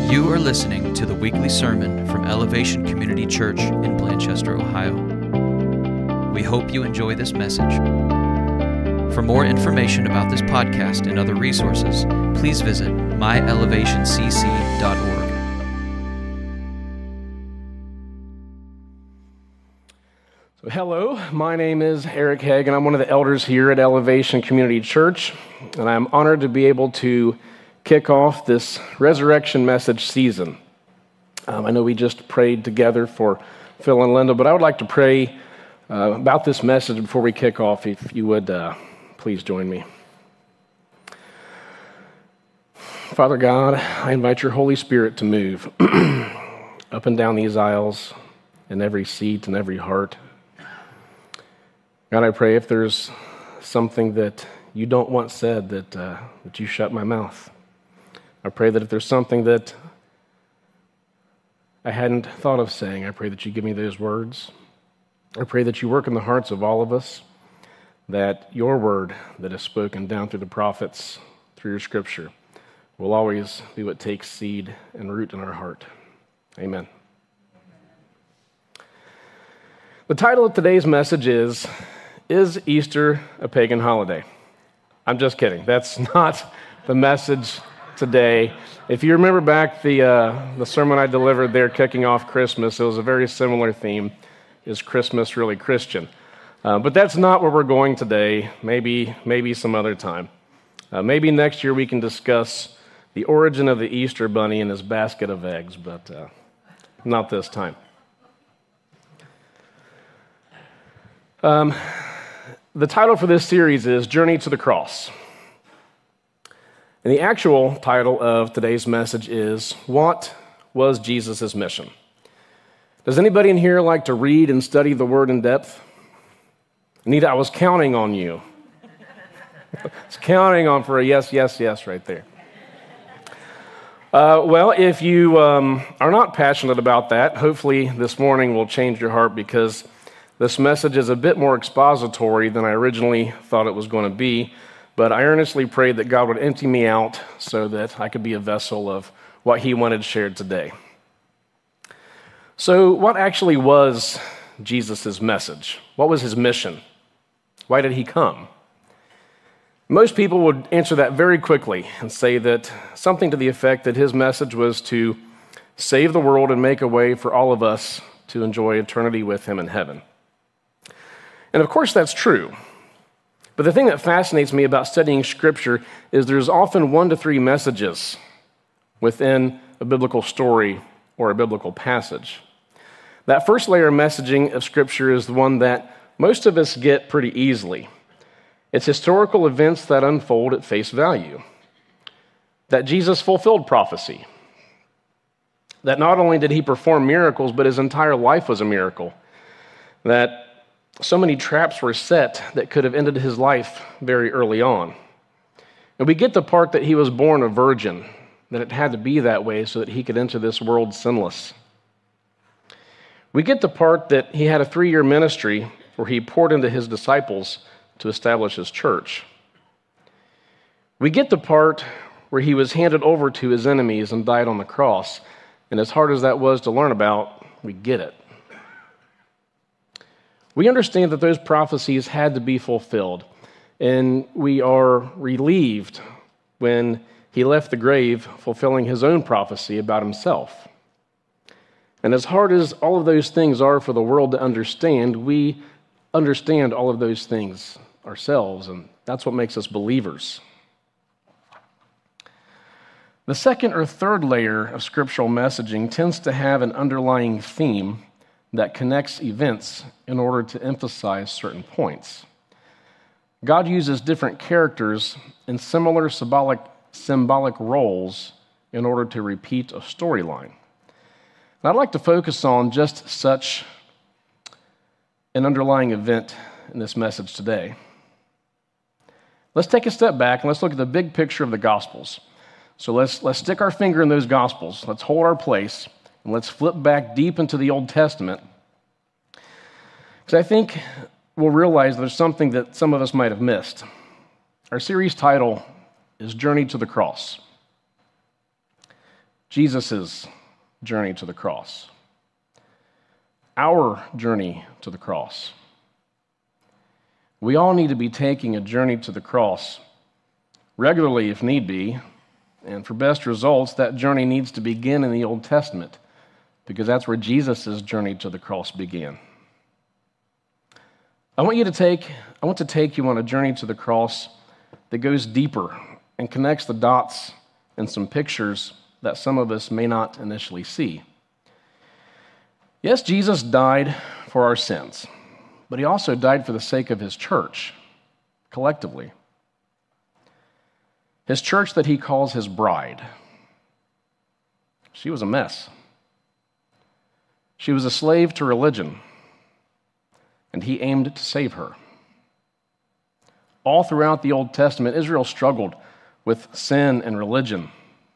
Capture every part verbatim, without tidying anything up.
You are listening to the weekly sermon from Elevation Community Church in Blanchester, Ohio. We hope you enjoy this message. For more information about this podcast and other resources, please visit my elevation c c dot org. So hello, my name is Eric Haig, and I'm one of the elders here at Elevation Community Church, and I'm honored to be able to kick off this resurrection message season. Um, I know we just prayed together for Phil and Linda, but I would like to pray uh, about this message before we kick off, if you would uh, please join me. Father God, I invite your Holy Spirit to move up and down these aisles, in every seat and every heart. God, I pray if there's something that you don't want said, that uh, that you shut my mouth. I pray that if there's something that I hadn't thought of saying, I pray that you give me those words. I pray that you work in the hearts of all of us, that your word that is spoken down through the prophets, through your scripture, will always be what takes seed and root in our heart. Amen. The title of today's message is, Is Easter a Pagan Holiday? I'm just kidding. That's not the message today. If you remember back the uh, the sermon I delivered there kicking off Christmas, it was a very similar theme. Is Christmas really Christian? Uh, but that's not where we're going today. Maybe, maybe some other time. Uh, maybe next year we can discuss the origin of the Easter bunny and his basket of eggs, but uh, not this time. Um, the title for this series is Journey to the Cross. And the actual title of today's message is, What was Jesus' mission? Does anybody in here like to read and study the Word in depth? Anita, I was counting on you. I was counting on for a yes, yes, yes right there. Uh, well, if you um, are not passionate about that, hopefully this morning will change your heart, because this message is a bit more expository than I originally thought it was going to be. But I earnestly prayed that God would empty me out so that I could be a vessel of what he wanted shared today. So what actually was Jesus' message? What was his mission? Why did he come? Most people would answer that very quickly and say that something to the effect that his message was to save the world and make a way for all of us to enjoy eternity with him in heaven. And of course that's true. But the thing that fascinates me about studying Scripture is there's often one to three messages within a biblical story or a biblical passage. That first layer of messaging of Scripture is the one that most of us get pretty easily. It's historical events that unfold at face value. That Jesus fulfilled prophecy. That not only did he perform miracles, but his entire life was a miracle. That so many traps were set that could have ended his life very early on. And we get the part that he was born a virgin, that it had to be that way so that he could enter this world sinless. We get the part that he had a three-year ministry where he poured into his disciples to establish his church. We get the part where he was handed over to his enemies and died on the cross. And as hard as that was to learn about, we get it. We understand that those prophecies had to be fulfilled, and we are relieved when he left the grave fulfilling his own prophecy about himself. And as hard as all of those things are for the world to understand, we understand all of those things ourselves, and that's what makes us believers. The second or third layer of scriptural messaging tends to have an underlying theme that connects events in order to emphasize certain points. God uses different characters in similar symbolic, symbolic roles in order to repeat a storyline. And I'd like to focus on just such an underlying event in this message today. Let's take a step back and let's look at the big picture of the Gospels. So let's, let's stick our finger in those Gospels. Let's hold our place. And let's flip back deep into the Old Testament, because I think we'll realize there's something that some of us might have missed. Our series title is Journey to the Cross. Jesus' journey to the cross. Our journey to the cross. We all need to be taking a journey to the cross regularly if need be, and for best results, that journey needs to begin in the Old Testament, because that's where Jesus' journey to the cross began. I want you to take, I want to take you on a journey to the cross that goes deeper and connects the dots and some pictures that some of us may not initially see. Yes, Jesus died for our sins, but he also died for the sake of his church, collectively. His church that he calls his bride. She was a mess. She was a slave to religion, and he aimed to save her. All throughout the Old Testament, Israel struggled with sin and religion.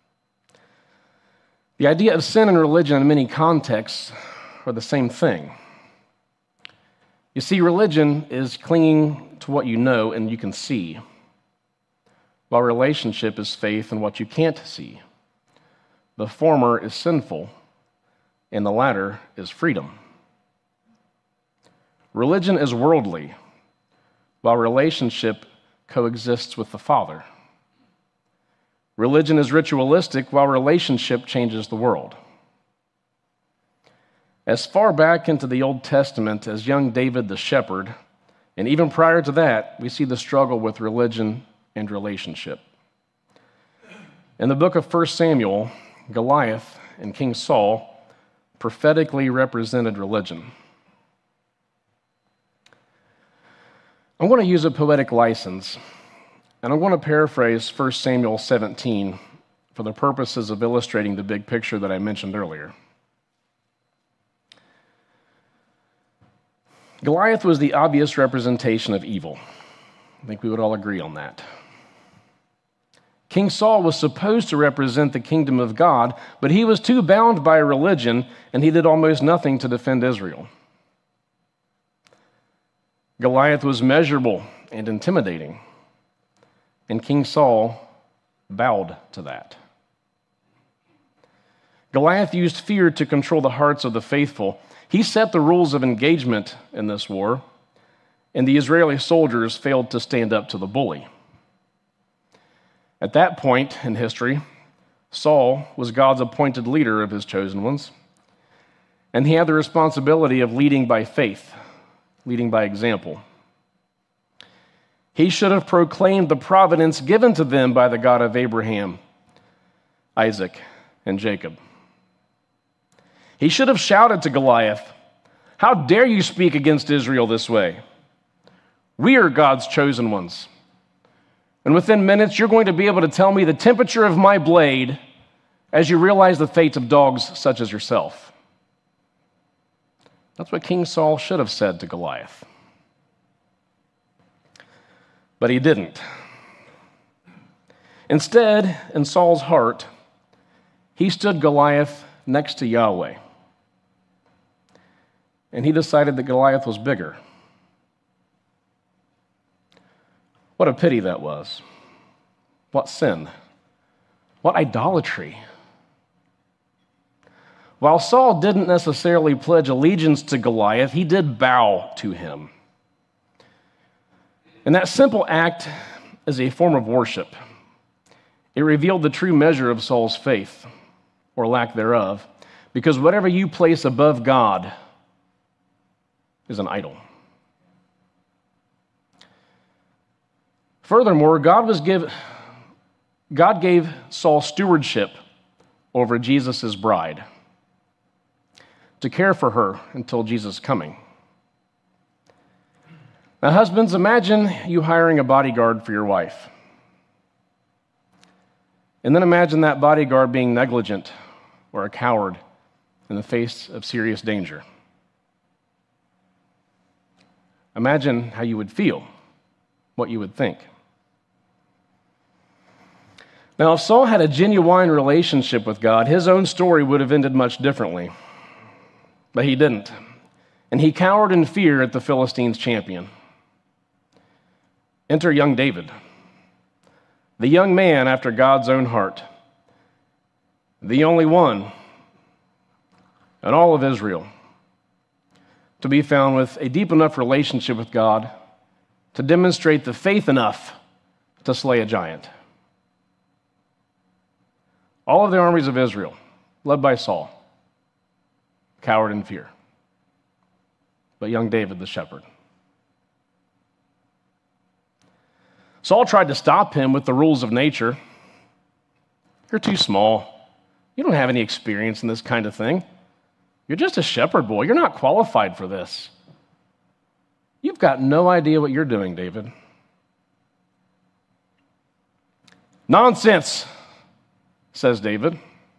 The idea of sin and religion in many contexts are the same thing. You see, religion is clinging to what you know and you can see, while relationship is faith in what you can't see. The former is sinful, and the latter is freedom. Religion is worldly, while relationship coexists with the Father. Religion is ritualistic, while relationship changes the world. As far back into the Old Testament as young David the shepherd, and even prior to that, we see the struggle with religion and relationship. In the book of First Samuel, Goliath and King Saul prophetically represented religion. I'm going to use a poetic license, and I'm going to paraphrase First Samuel seventeen for the purposes of illustrating the big picture that I mentioned earlier. Goliath was the obvious representation of evil. I think we would all agree on that. King Saul was supposed to represent the kingdom of God, but he was too bound by religion, and he did almost nothing to defend Israel. Goliath was measurable and intimidating, and King Saul bowed to that. Goliath used fear to control the hearts of the faithful. He set the rules of engagement in this war, and the Israeli soldiers failed to stand up to the bully. At that point in history, Saul was God's appointed leader of his chosen ones, and he had the responsibility of leading by faith, leading by example. He should have proclaimed the providence given to them by the God of Abraham, Isaac, and Jacob. He should have shouted to Goliath, "How dare you speak against Israel this way? We are God's chosen ones. And within minutes, you're going to be able to tell me the temperature of my blade as you realize the fate of dogs such as yourself." That's what King Saul should have said to Goliath. But he didn't. Instead, in Saul's heart, he stood Goliath next to Yahweh. And he decided that Goliath was bigger. What a pity that was. What sin. What idolatry. While Saul didn't necessarily pledge allegiance to Goliath, he did bow to him. And that simple act is a form of worship. It revealed the true measure of Saul's faith, or lack thereof, because whatever you place above God is an idol. Furthermore, God was give, God gave Saul stewardship over Jesus' bride to care for her until Jesus' coming. Now, husbands, imagine you hiring a bodyguard for your wife. And then imagine that bodyguard being negligent or a coward in the face of serious danger. Imagine how you would feel, what you would think. Now, if Saul had a genuine relationship with God, his own story would have ended much differently. But he didn't. And he cowered in fear at the Philistines' champion. Enter young David, the young man after God's own heart. the only one in all of Israel to be found with a deep enough relationship with God to demonstrate the faith enough to slay a giant. All of the armies of Israel, led by Saul, cowered in fear. But young David, the shepherd. Saul tried to stop him with the rules of nature. You're too small. You don't have any experience in this kind of thing. You're just a shepherd boy. You're not qualified for this. You've got no idea what you're doing, David. Nonsense, says David.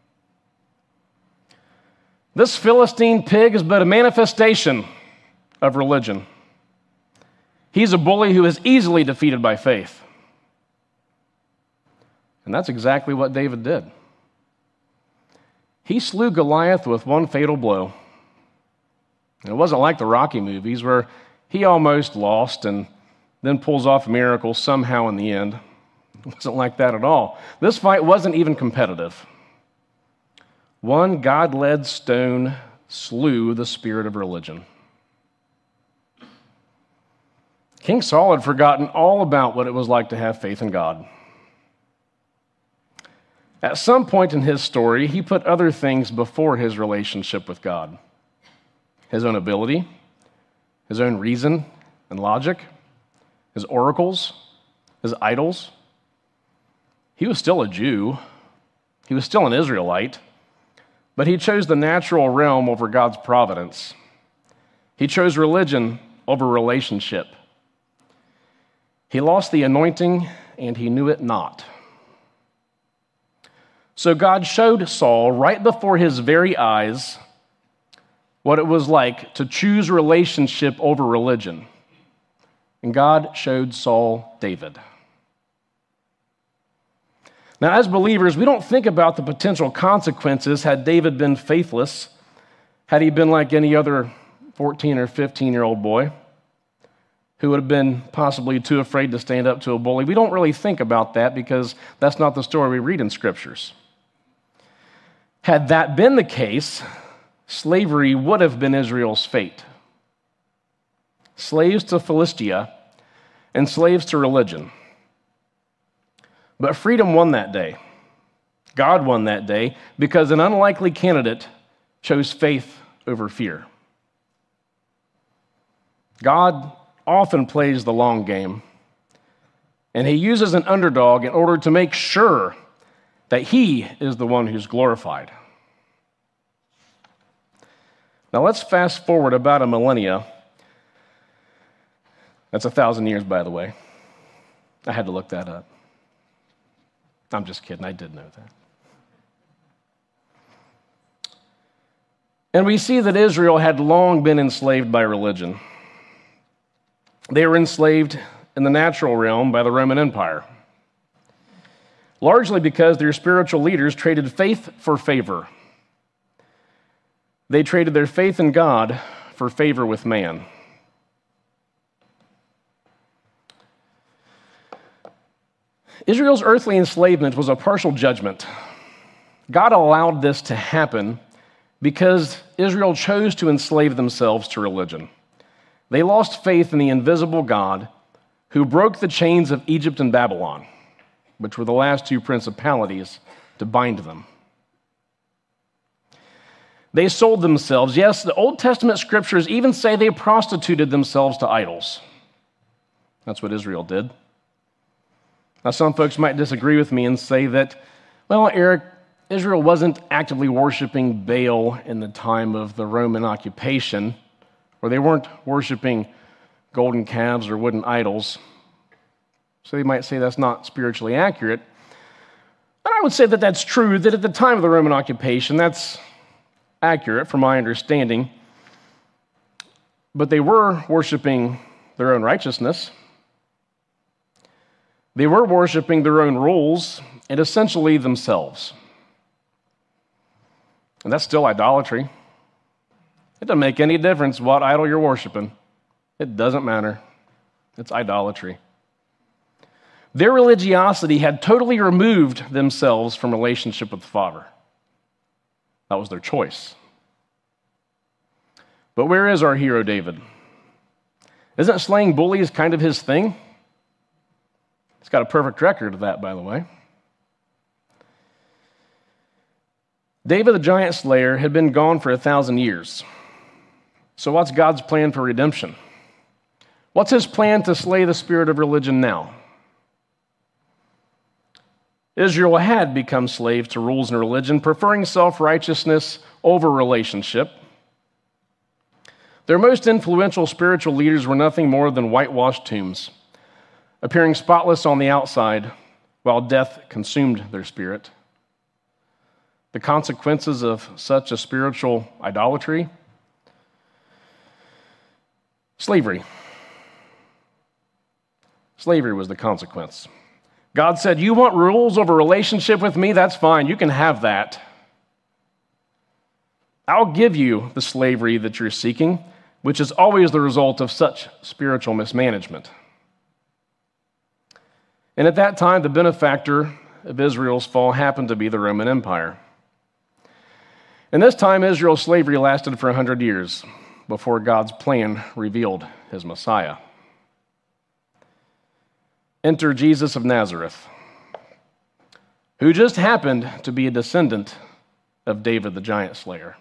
This Philistine pig is but a manifestation of religion. He's a bully who is easily defeated by faith. And that's exactly what David did. He slew Goliath with one fatal blow. And it wasn't like the Rocky movies where he almost lost and then pulls off a miracle somehow in the end. It wasn't like that at all. This fight wasn't even competitive. One God-led stone slew the spirit of religion. King Saul had forgotten all about what it was like to have faith in God. At some point in his story, he put other things before his relationship with God. His own ability, his own reason and logic, his oracles, his idols. He was still a Jew. He was still an Israelite. But he chose the natural realm over God's providence. He chose religion over relationship. He lost the anointing, and he knew it not. So God showed Saul right before his very eyes what it was like to choose relationship over religion. And God showed Saul David. Now, as believers, we don't think about the potential consequences had David been faithless, had he been like any other fourteen or fifteen-year-old boy who would have been possibly too afraid to stand up to a bully. We don't really think about that because that's not the story we read in Scriptures. Had that been the case, slavery would have been Israel's fate. Slaves to Philistia and slaves to religion. But freedom won that day. God won that day because an unlikely candidate chose faith over fear. God often plays the long game, and he uses an underdog in order to make sure that he is the one who's glorified. Now let's fast forward about a millennia. That's a thousand years, by the way. I had to look that up. I'm just kidding, I did know that. And we see that Israel had long been enslaved by religion. They were enslaved in the natural realm by the Roman Empire, largely because their spiritual leaders traded faith for favor. They traded their faith in God for favor with man. Israel's earthly enslavement was a partial judgment. God allowed this to happen because Israel chose to enslave themselves to religion. They lost faith in the invisible God who broke the chains of Egypt and Babylon, which were the last two principalities to bind them. They sold themselves. Yes, the Old Testament scriptures even say they prostituted themselves to idols. That's what Israel did. Now, some folks might disagree with me and say that, well, Eric, Israel wasn't actively worshiping Baal in the time of the Roman occupation, or they weren't worshiping golden calves or wooden idols. So they might say that's not spiritually accurate. And I would say that that's true, that at the time of the Roman occupation, that's accurate from my understanding. But they were worshiping their own righteousness. They were worshiping their own rules and essentially themselves. And that's still idolatry. It doesn't make any difference what idol you're worshiping. It doesn't matter. It's idolatry. Their religiosity had totally removed themselves from relationship with the Father. That was their choice. But where is our hero David? Isn't slaying bullies kind of his thing? He's got a perfect record of that, by the way. David the giant slayer had been gone for a thousand years. So what's God's plan for redemption? What's his plan to slay the spirit of religion now? Israel had become slaves to rules and religion, preferring self-righteousness over relationship. Their most influential spiritual leaders were nothing more than whitewashed tombs, appearing spotless on the outside while death consumed their spirit. The consequences of such a spiritual idolatry? Slavery. Slavery was the consequence. God said, you want rules over relationship with me? That's fine. You can have that. I'll give you the slavery that you're seeking, which is always the result of such spiritual mismanagement. And at that time, the benefactor of Israel's fall happened to be the Roman Empire. And this time, Israel's slavery lasted for one hundred years before God's plan revealed his Messiah. Enter Jesus of Nazareth, who just happened to be a descendant of David the giant slayer.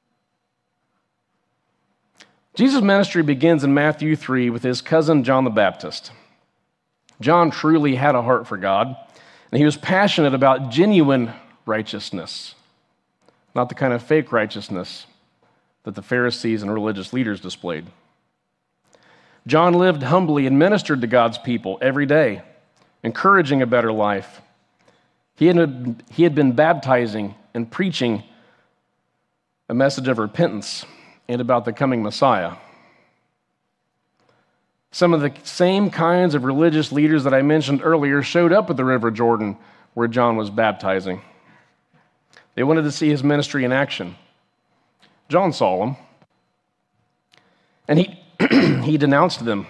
Jesus' ministry begins in Matthew three with his cousin John the Baptist. John truly had a heart for God, and he was passionate about genuine righteousness, not the kind of fake righteousness that the Pharisees and religious leaders displayed. John lived humbly and ministered to God's people every day, encouraging a better life. He had, he had been baptizing and preaching a message of repentance and about the coming Messiah. Some of the same kinds of religious leaders that I mentioned earlier showed up at the River Jordan where John was baptizing. They wanted to see his ministry in action. John saw them, and he he denounced them,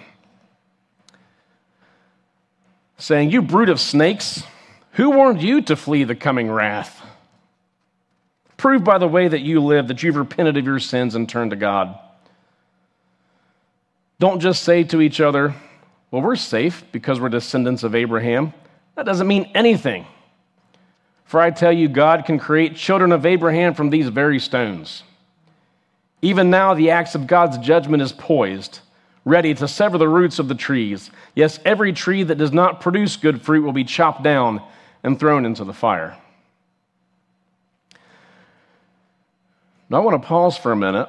saying, "You brood of snakes, who warned you to flee the coming wrath? Prove by the way that you live that you've repented of your sins and turned to God. Don't just say to each other, well, we're safe because we're descendants of Abraham. That doesn't mean anything. For I tell you, God can create children of Abraham from these very stones. Even now, the axe of God's judgment is poised, ready to sever the roots of the trees. Yes, every tree that does not produce good fruit will be chopped down and thrown into the fire." Now, I want to pause for a minute.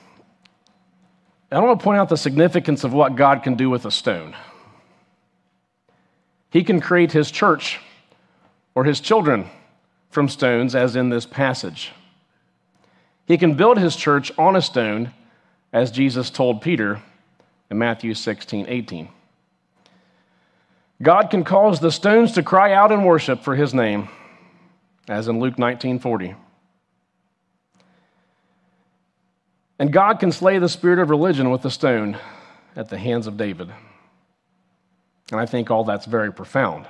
I want to point out the significance of what God can do with a stone. He can create his church or his children from stones, as in this passage. He can build his church on a stone, as Jesus told Peter in Matthew sixteen eighteen. God can cause the stones to cry out in worship for his name, as in Luke nineteen forty. And God can slay the spirit of religion with a stone at the hands of David. And I think all that's very profound.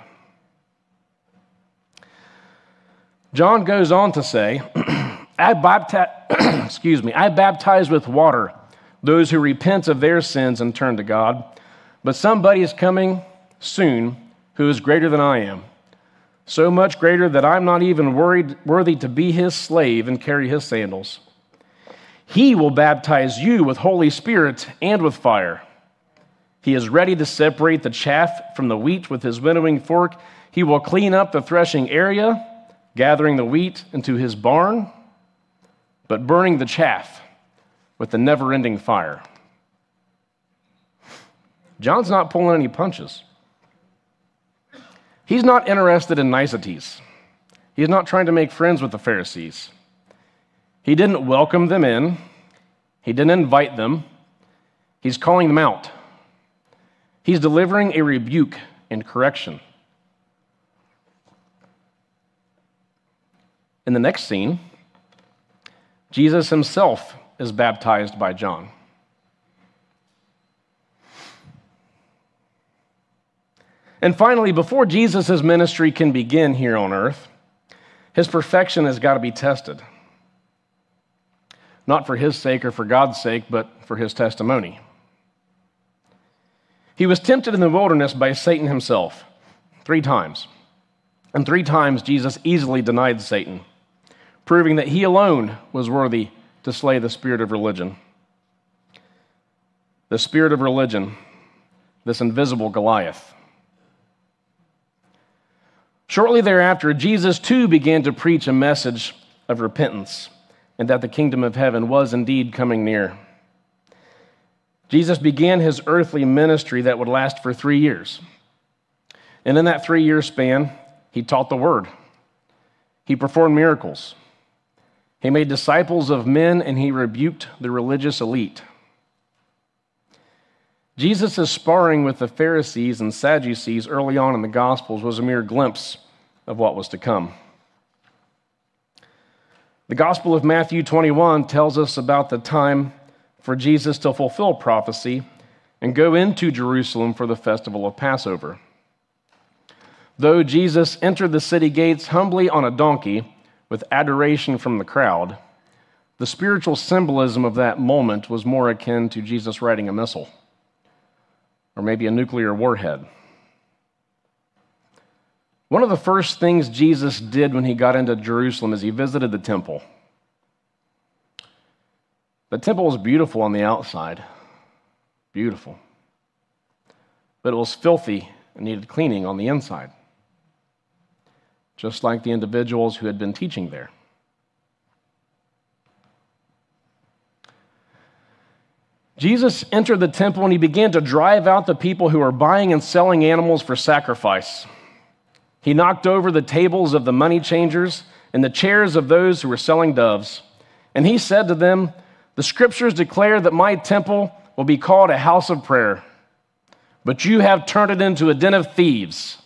John goes on to say, I baptize, excuse me, I baptize with water those who repent of their sins and turn to God, but somebody is coming soon who is greater than I am, so much greater that I'm not even worried, worthy to be his slave and carry his sandals. He will baptize you with Holy Spirit and with fire. He is ready to separate the chaff from the wheat with his winnowing fork. He will clean up the threshing area, gathering the wheat into his barn, but burning the chaff with the never-ending fire. John's not pulling any punches. He's not interested in niceties. He's not trying to make friends with the Pharisees. He didn't welcome them in. He didn't invite them. He's calling them out. He's delivering a rebuke and correction. In the next scene, Jesus himself is baptized by John. And finally, before Jesus' ministry can begin here on earth, his perfection has got to be tested. not for his sake or for God's sake, but for his testimony. He was tempted in the wilderness by Satan himself three times. And three times Jesus easily denied Satan, proving that he alone was worthy to slay the spirit of religion. The spirit of religion, this invisible Goliath. Shortly thereafter, Jesus too began to preach a message of repentance and that the kingdom of heaven was indeed coming near. Jesus began his earthly ministry that would last for three years. And in that three-year span, he taught the word. He performed miracles. He made disciples of men, and he rebuked the religious elite. Jesus' sparring with the Pharisees and Sadducees early on in the Gospels was a mere glimpse of what was to come. The Gospel of Matthew twenty-one tells us about the time for Jesus to fulfill prophecy and go into Jerusalem for the festival of Passover. Though Jesus entered the city gates humbly on a donkey with adoration from the crowd, the spiritual symbolism of that moment was more akin to Jesus riding a missile, or maybe a nuclear warhead. One of the first things Jesus did when he got into Jerusalem is he visited the temple. The temple was beautiful on the outside, beautiful, but it was filthy and needed cleaning on the inside, just like the individuals who had been teaching there. Jesus entered the temple and he began to drive out the people who were buying and selling animals for sacrifice. He knocked over the tables of the money changers and the chairs of those who were selling doves. And he said to them, "The scriptures declare that my temple will be called a house of prayer, but you have turned it into a den of thieves."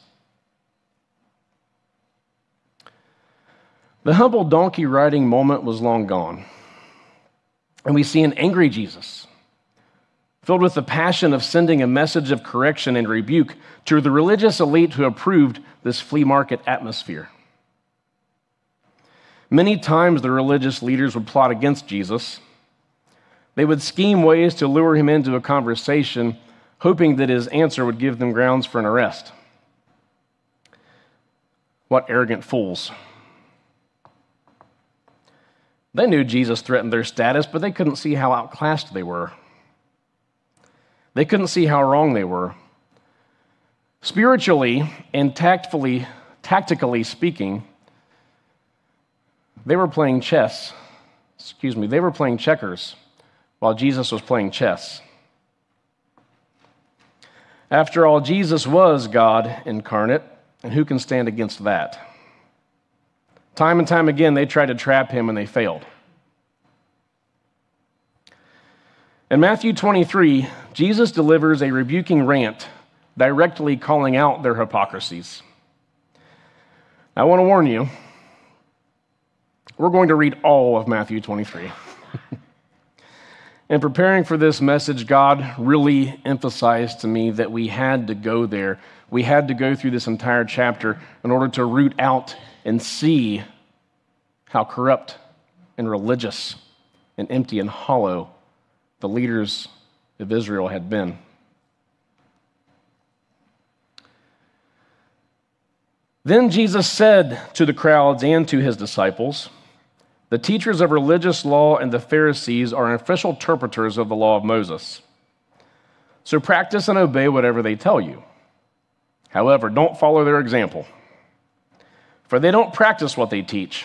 The humble donkey riding moment was long gone. And we see an angry Jesus, filled with the passion of sending a message of correction and rebuke to the religious elite who approved this flea market atmosphere. Many times the religious leaders would plot against Jesus. They would scheme ways to lure him into a conversation, hoping that his answer would give them grounds for an arrest. What arrogant fools. They knew Jesus threatened their status, but they couldn't see how outclassed they were. They couldn't see how wrong they were. Spiritually and tactfully, tactically speaking, they were playing chess. Excuse me, they were playing checkers while Jesus was playing chess. After all, Jesus was God incarnate, and who can stand against that? Time and time again, they tried to trap him and they failed. In Matthew twenty-three, Jesus delivers a rebuking rant, directly calling out their hypocrisies. I want to warn you, we're going to read all of Matthew twenty-three. In preparing for this message, God really emphasized to me that we had to go there. We had to go through this entire chapter in order to root out and see how corrupt and religious and empty and hollow the leaders of Israel had been. Then Jesus said to the crowds and to his disciples, "The teachers of religious law and the Pharisees are official interpreters of the law of Moses. So practice and obey whatever they tell you. However, don't follow their example, for they don't practice what they teach.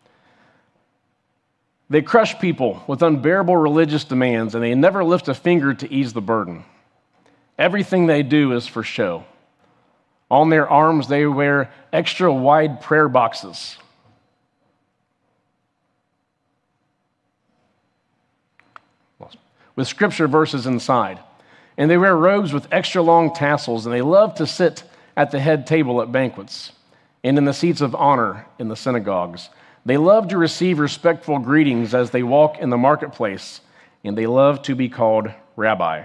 They crush people with unbearable religious demands, and they never lift a finger to ease the burden. Everything they do is for show. On their arms, they wear extra wide prayer boxes. With scripture verses inside. And they wear robes with extra long tassels, and they love to sit at the head table at banquets and in the seats of honor in the synagogues. They love to receive respectful greetings as they walk in the marketplace, and they love to be called rabbi.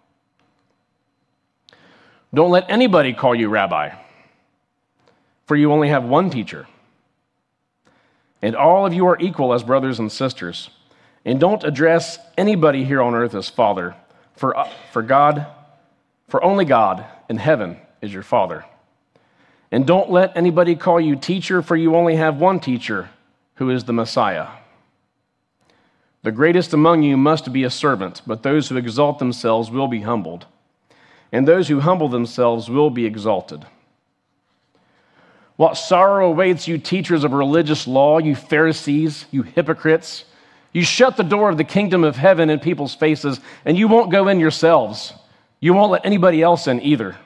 Don't let anybody call you rabbi, for you only have one teacher, and all of you are equal as brothers and sisters. And don't address anybody here on earth as Father, for, uh, for God, for only God in heaven is your Father. And don't let anybody call you teacher, for you only have one teacher, who is the Messiah. The greatest among you must be a servant, but those who exalt themselves will be humbled, and those who humble themselves will be exalted. What sorrow awaits you, teachers of religious law, you Pharisees, you hypocrites. You shut the door of the kingdom of heaven in people's faces, and you won't go in yourselves. You won't let anybody else in either.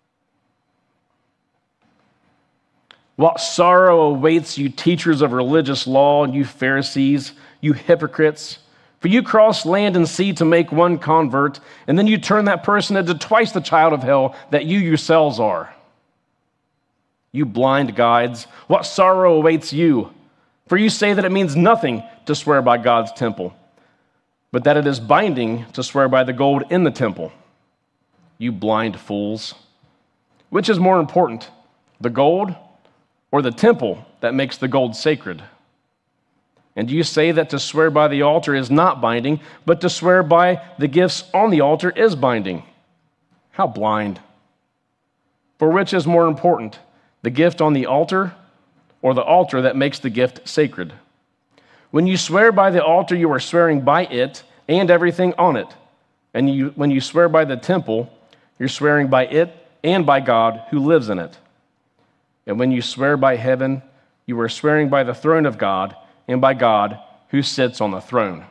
What sorrow awaits you, teachers of religious law, you Pharisees, you hypocrites. For you cross land and sea to make one convert, and then you turn that person into twice the child of hell that you yourselves are. You blind guides, what sorrow awaits you? For you say that it means nothing to swear by God's temple, but that it is binding to swear by the gold in the temple. You blind fools. Which is more important, the gold or the temple that makes the gold sacred? And you say that to swear by the altar is not binding, but to swear by the gifts on the altar is binding. How blind. For which is more important, the gift on the altar or the altar that makes the gift sacred? When you swear by the altar, you are swearing by it and everything on it. And you, when you swear by the temple, you're swearing by it and by God who lives in it. And when you swear by heaven, you are swearing by the throne of God and by God who sits on the throne.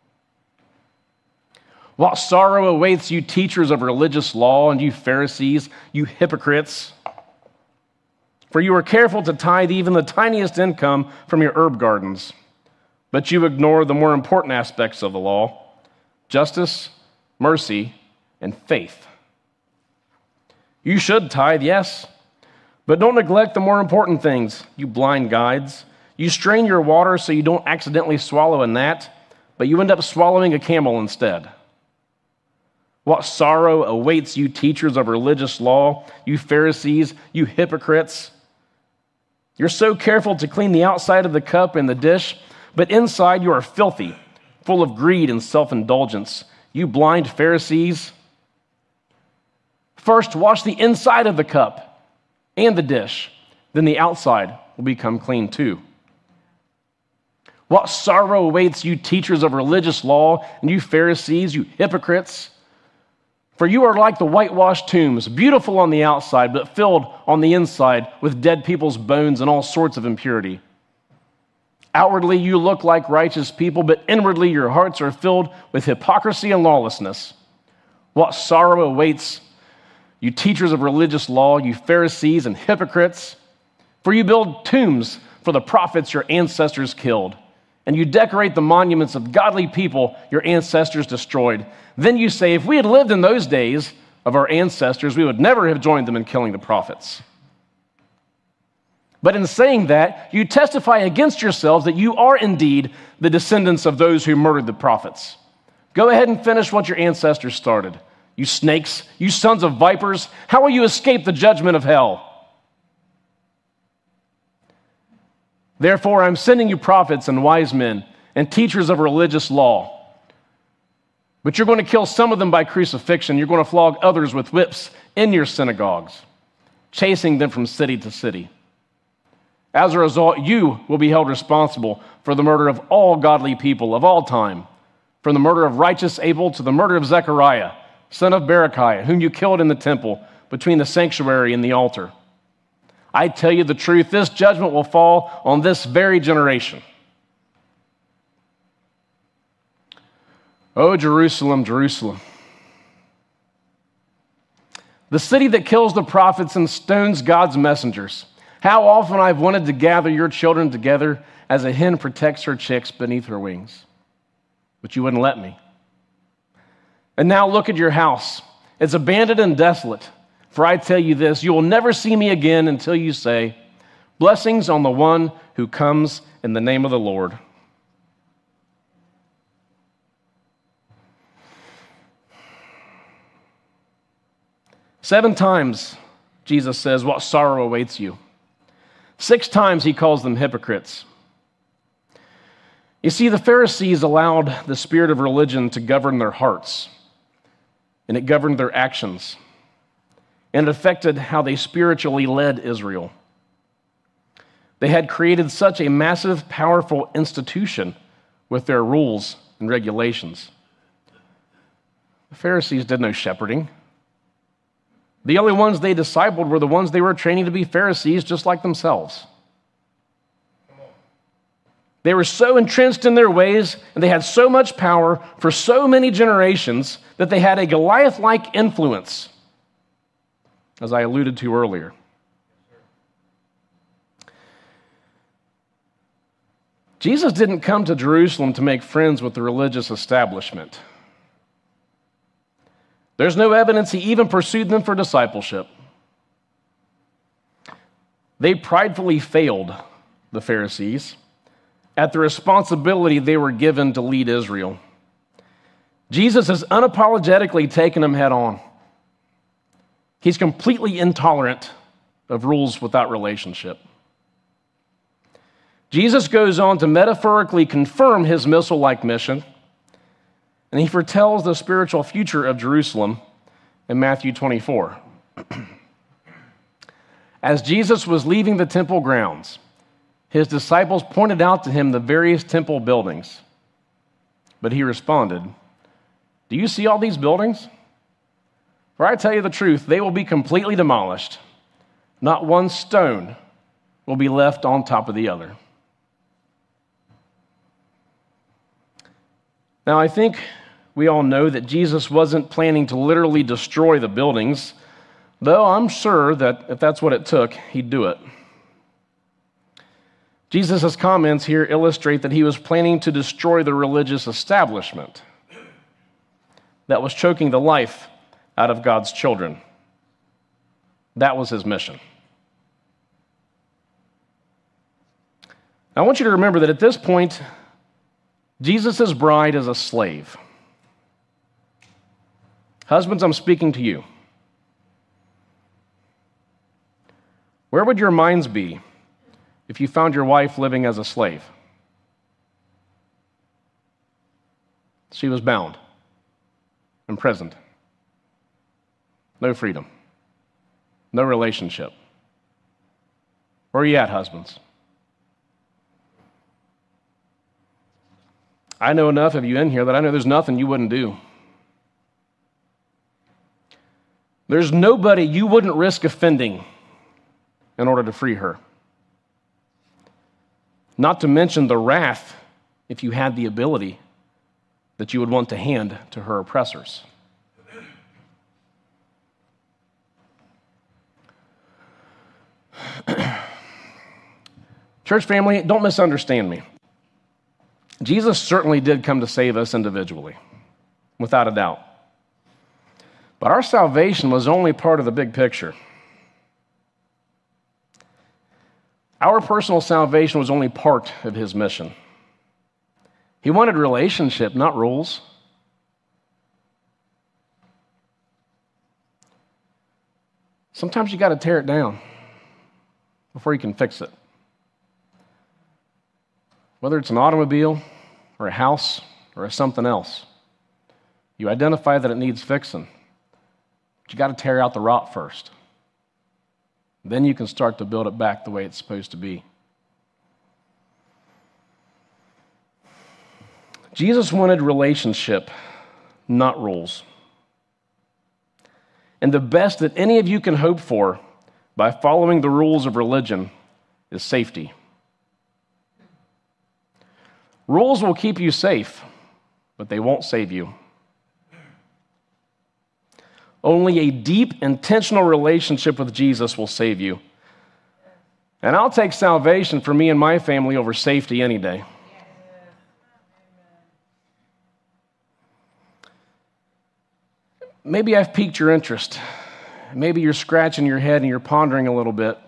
What sorrow awaits you, teachers of religious law, and you Pharisees, you hypocrites! For you are careful to tithe even the tiniest income from your herb gardens, but you ignore the more important aspects of the law: justice, mercy, and faith. You should tithe, yes, but don't neglect the more important things, you blind guides. You strain your water so you don't accidentally swallow a gnat, but you end up swallowing a camel instead. What sorrow awaits you, teachers of religious law, you Pharisees, you hypocrites! You're so careful to clean the outside of the cup and the dish, but inside you are filthy, full of greed and self-indulgence. You blind Pharisees! First, wash the inside of the cup and the dish, then the outside will become clean too. What sorrow awaits you, teachers of religious law, and you Pharisees, you hypocrites! For you are like the whitewashed tombs, beautiful on the outside, but filled on the inside with dead people's bones and all sorts of impurity. Outwardly you look like righteous people, but inwardly your hearts are filled with hypocrisy and lawlessness. What sorrow awaits you, teachers of religious law, you Pharisees and hypocrites! For you build tombs for the prophets your ancestors killed, and you decorate the monuments of godly people your ancestors destroyed. Then you say, if we had lived in those days of our ancestors, we would never have joined them in killing the prophets. But in saying that, you testify against yourselves that you are indeed the descendants of those who murdered the prophets. Go ahead and finish what your ancestors started. You snakes, you sons of vipers, how will you escape the judgment of hell? Therefore, I'm sending you prophets and wise men and teachers of religious law. But you're going to kill some of them by crucifixion. You're going to flog others with whips in your synagogues, chasing them from city to city. As a result, you will be held responsible for the murder of all godly people of all time, from the murder of righteous Abel to the murder of Zechariah, son of Berechiah, whom you killed in the temple between the sanctuary and the altar. I tell you the truth, this judgment will fall on this very generation. Oh, Jerusalem, Jerusalem, the city that kills the prophets and stones God's messengers. How often I've wanted to gather your children together as a hen protects her chicks beneath her wings, but you wouldn't let me. And now look at your house. It's abandoned and desolate. For I tell you this, you will never see me again until you say, blessings on the one who comes in the name of the Lord. Seven times, Jesus says, what sorrow awaits you. Six times he calls them hypocrites. You see, the Pharisees allowed the spirit of religion to govern their hearts, and it governed their actions, and it affected how they spiritually led Israel. They had created such a massive, powerful institution with their rules and regulations. The Pharisees did no shepherding. The only ones they discipled were the ones they were training to be Pharisees, just like themselves. They were so entrenched in their ways, and they had so much power for so many generations that they had a Goliath-like influence, as I alluded to earlier. Jesus didn't come to Jerusalem to make friends with the religious establishment. There's no evidence he even pursued them for discipleship. They pridefully failed, the Pharisees, at the responsibility they were given to lead Israel. Jesus has unapologetically taken them head on. He's completely intolerant of rules without relationship. Jesus goes on to metaphorically confirm his missile-like mission, and he foretells the spiritual future of Jerusalem in Matthew twenty-four. As Jesus was leaving the temple grounds, his disciples pointed out to him the various temple buildings. But he responded, "Do you see all these buildings? For I tell you the truth, they will be completely demolished. Not one stone will be left on top of the other." Now, I think we all know that Jesus wasn't planning to literally destroy the buildings, though I'm sure that if that's what it took, he'd do it. Jesus' comments here illustrate that he was planning to destroy the religious establishment that was choking the life out of God's children. That was his mission. Now, I want you to remember that at this point, Jesus' bride is a slave. Husbands, I'm speaking to you. Where would your minds be if you found your wife living as a slave? She was bound, imprisoned, no freedom, no relationship. Where are you at, husbands? I know enough of you in here that I know there's nothing you wouldn't do. There's nobody you wouldn't risk offending in order to free her. Not to mention the wrath, if you had the ability, that you would want to hand to her oppressors. Church family, don't misunderstand me. Jesus certainly did come to save us individually, without a doubt. But our salvation was only part of the big picture. Our personal salvation was only part of his mission. He wanted relationship, not rules. Sometimes you got to tear it down before you can fix it. Whether it's an automobile or a house or something else, you identify that it needs fixing. But you got to tear out the rot first. Then you can start to build it back the way it's supposed to be. Jesus wanted relationship, not rules. And the best that any of you can hope for by following the rules of religion is safety. Rules will keep you safe, but they won't save you. Only a deep, intentional relationship with Jesus will save you. And I'll take salvation for me and my family over safety any day. Maybe I've piqued your interest. Maybe you're scratching your head and you're pondering a little bit.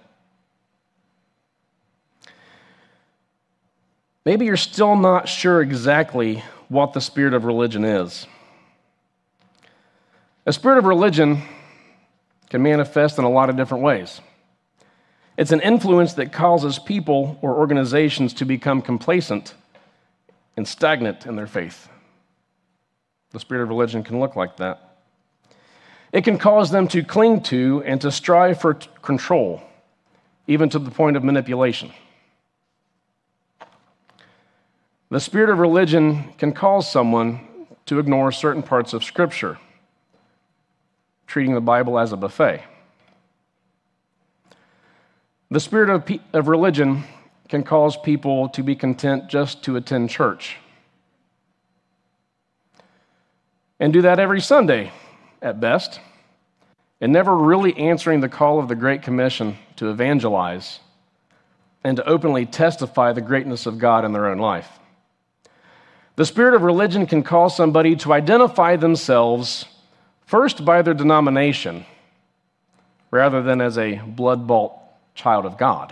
Maybe you're still not sure exactly what the spirit of religion is. A spirit of religion can manifest in a lot of different ways. It's an influence that causes people or organizations to become complacent and stagnant in their faith. The spirit of religion can look like that. It can cause them to cling to and to strive for t- control, even to the point of manipulation. The spirit of religion can cause someone to ignore certain parts of Scripture, treating the Bible as a buffet. The spirit of, pe- of religion can cause people to be content just to attend church and do that every Sunday at best, and never really answering the call of the Great Commission to evangelize and to openly testify the greatness of God in their own life. The spirit of religion can cause somebody to identify themselves first by their denomination rather than as a blood-bought child of God.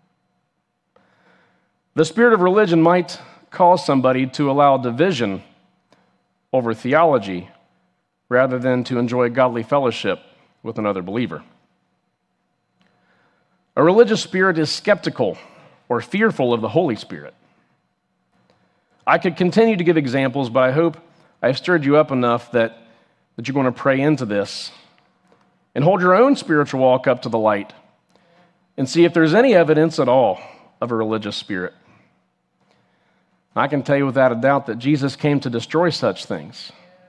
The spirit of religion might cause somebody to allow division over theology rather than to enjoy godly fellowship with another believer. A religious spirit is skeptical or fearful of the Holy Spirit. I could continue to give examples, but I hope I've stirred you up enough that, that you're going to pray into this and hold your own spiritual walk up to the light and see if there's any evidence at all of a religious spirit. I can tell you without a doubt that Jesus came to destroy such things.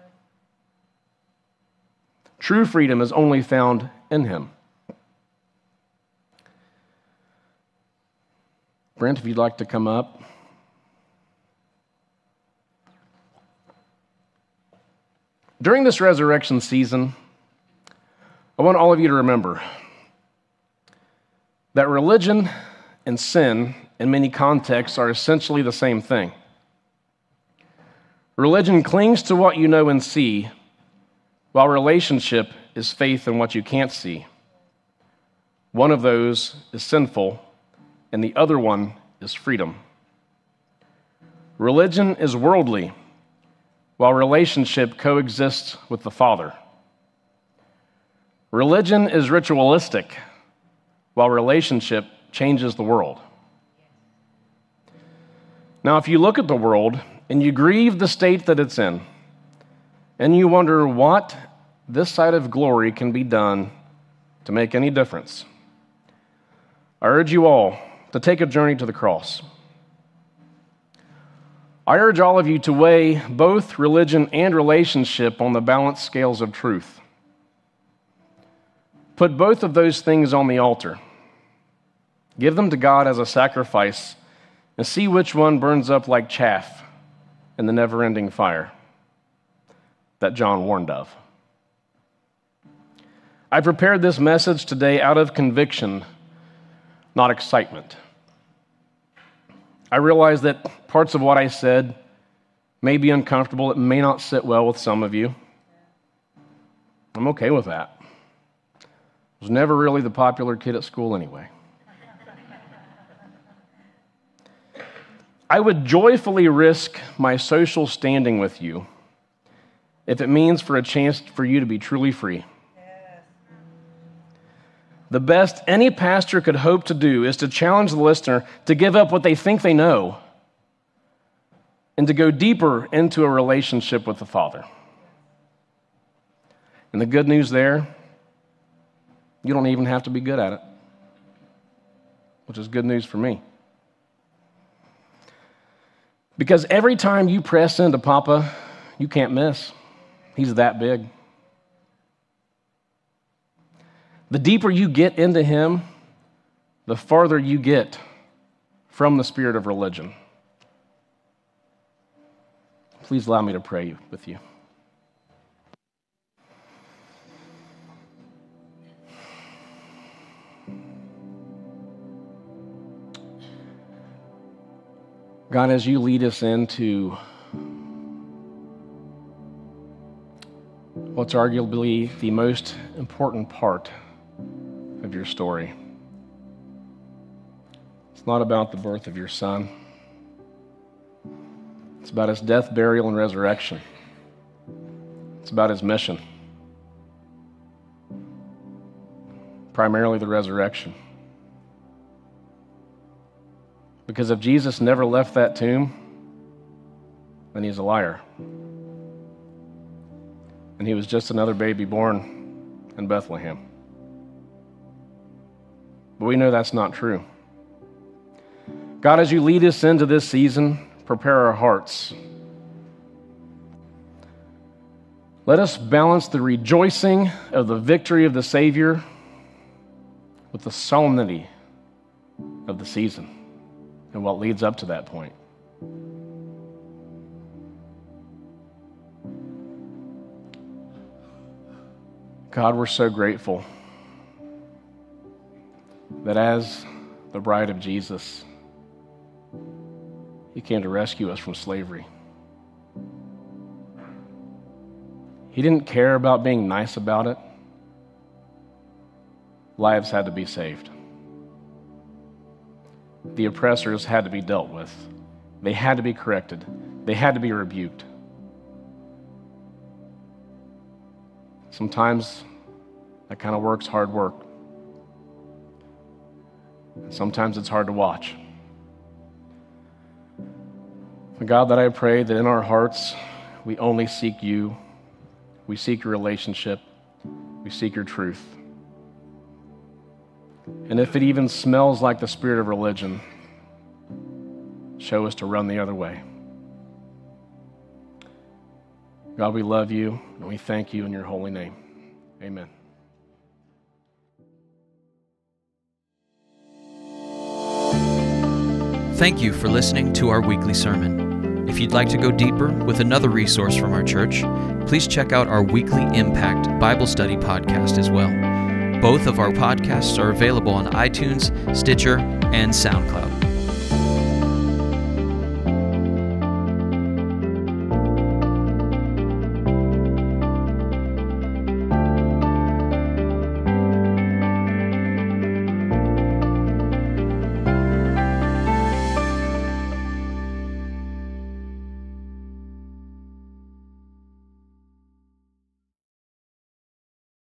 True freedom is only found in Him. Brent, if you'd like to come up. During this resurrection season, I want all of you to remember that religion and sin, in many contexts, are essentially the same thing. Religion clings to what you know and see, while relationship is faith in what you can't see. One of those is sinful, and the other one is freedom. Religion is worldly, while relationship coexists with the Father. Religion is ritualistic, while relationship changes the world. Now, if you look at the world and you grieve the state that it's in, and you wonder what this side of glory can be done to make any difference, I urge you all to take a journey to the cross. I urge all of you to weigh both religion and relationship on the balanced scales of truth. Put both of those things on the altar. Give them to God as a sacrifice and see which one burns up like chaff in the never-ending fire that John warned of. I prepared this message today out of conviction, not excitement. I realize that parts of what I said may be uncomfortable. It may not sit well with some of you. I'm okay with that. I was never really the popular kid at school anyway. I would joyfully risk my social standing with you if it means for a chance for you to be truly free. The best any pastor could hope to do is to challenge the listener to give up what they think they know and to go deeper into a relationship with the Father. And the good news there, you don't even have to be good at it, which is good news for me. Because every time you press into Papa, you can't miss. He's that big. The deeper you get into Him, the farther you get from the spirit of religion. Please allow me to pray with you. God, as you lead us into what's arguably the most important part of your story, it's not about the birth of your Son. It's about His death, burial, and resurrection. It's about His mission. Primarily the resurrection. Because if Jesus never left that tomb, then he's a liar. And he was just another baby born in Bethlehem. But we know that's not true. God, as you lead us into this season, prepare our hearts. Let us balance the rejoicing of the victory of the Savior with the solemnity of the season and what leads up to that point. God, we're so grateful that as the bride of Jesus, He came to rescue us from slavery. He didn't care about being nice about it. Lives had to be saved. The oppressors had to be dealt with. They had to be corrected. They had to be rebuked. Sometimes that kind of work's hard work. Sometimes it's hard to watch. But God, that I pray that in our hearts we only seek you. We seek your relationship. We seek your truth. And if it even smells like the spirit of religion, show us to run the other way. God, we love you and we thank you in your holy name. Amen. Thank you for listening to our weekly sermon. If you'd like to go deeper with another resource from our church, please check out our weekly Impact Bible Study podcast as well. Both of our podcasts are available on iTunes, Stitcher, and SoundCloud.